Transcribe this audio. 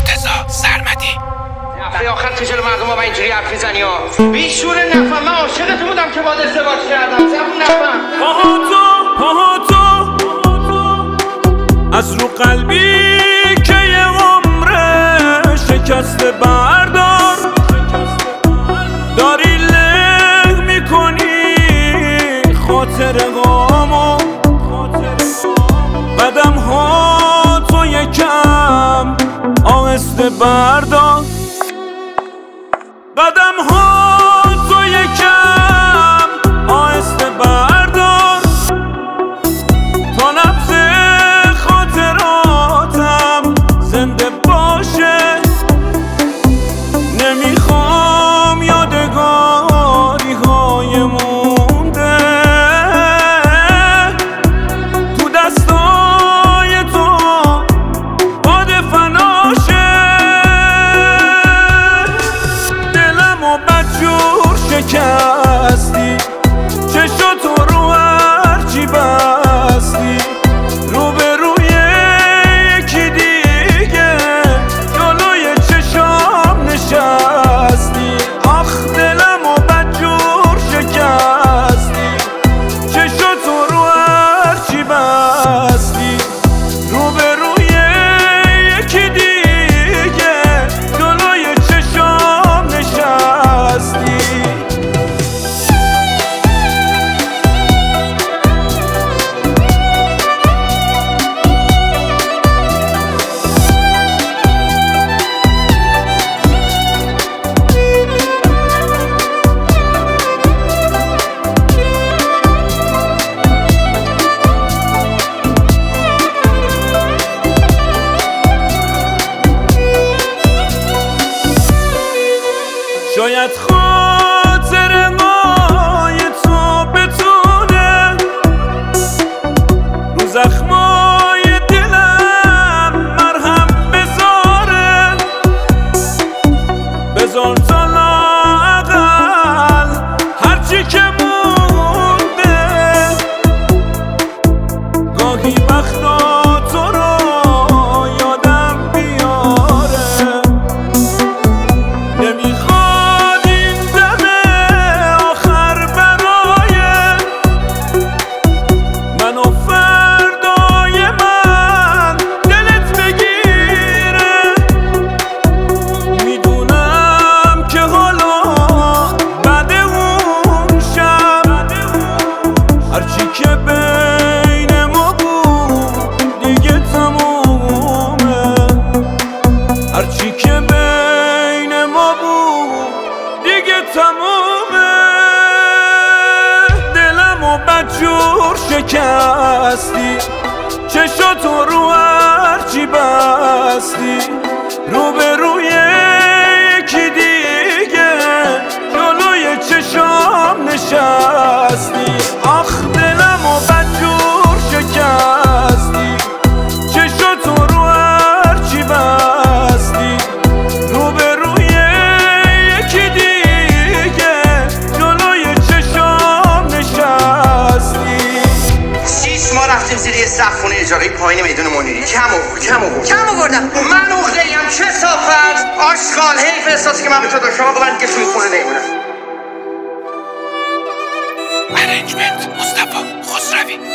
مرتضی سرمدی. دفعه آخر که جلو مردم با اینجوری حرف میزنی ها بیشور نفهم. من عاشقت بودم که باهات ازدواج کردم. زبون نفهم. پاها تو از رو قلبی که یه عمره شکسته بردار. داری له میکنی خاطرهامو. قدم ها تو یکم آهسته بردار. قدم ها تو یکم آهسته بردار تا نبض خاطراتم زنده باشه. نمیخوام یادگاری های مونده تو دستای تو باد فناشه. دلم و بدجور شکستی، چشاتو رو هرچی بستی. روبروی یکی دیگه جلوی چشام نشستی. آخ دلم و بدجور شکستی، چشاتو رو هرچی بستی. روبروی یکی دیگه جلوی چشام نشستی. شاید خاطرهای تو بتونه رو زخمای دلم مرهم بذاره. بذار تا لااقل هرچی که مونده گاهی وقتا تو رو یادم بیاره. نمیخواد این دم آخر برای من و فردای من دلت بگیره. میدونم که حالا بعد اون شب هرچی که بین ما بود دیگه تمومه. هرچی که بین ما بود دیگه تمومه. دلم و بدجور شکستی، چشاتو رو هرچی بستی. روبروی یکی دیگه جلوی چشام نشستی. آخ دلم و بدجور شکستی، چشاتو رو هرچی بستی. روبروی یکی دیگه جلوی چشام نشستی. 6 ماه رفتیم زیر یه سقف خونه اجاره پایین میدون منیری. کم آوردم. من اخلیم کثافت آشغال. حیف احساسی که من به تو داشتم. آقا من دیگه توی خونه نمیمونم. ارنجمنت مصطفی خسروی.